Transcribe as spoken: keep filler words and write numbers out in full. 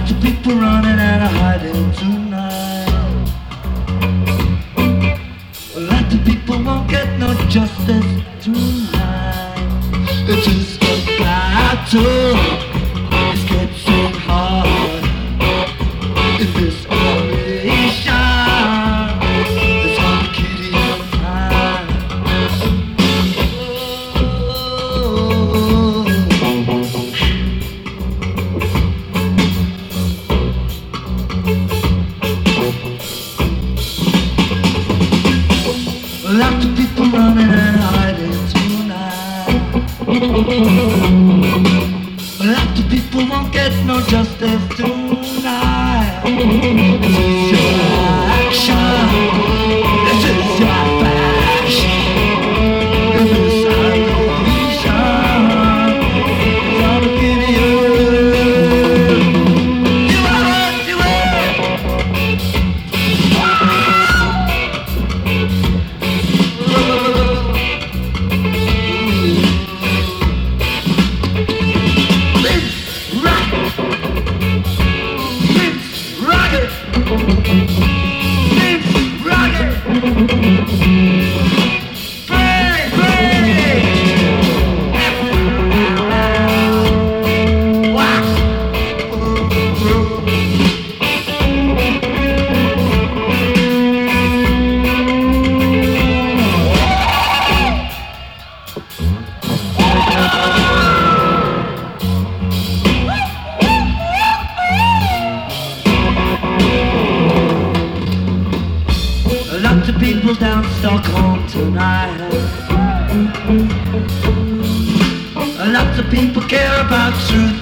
Lots of people running and hiding tonight. Lots of people won't get no justice tonight. It's just a battle. It's getting hard in this nation. It's hard to keep it time. Lots of people running and hiding tonight. Lots of people won't get no justice tonight. This is your action. This is your fashion. This is our nation. It's all to give you. You are it, you are Lots of people down Stockholm tonight. Lots of people care about truth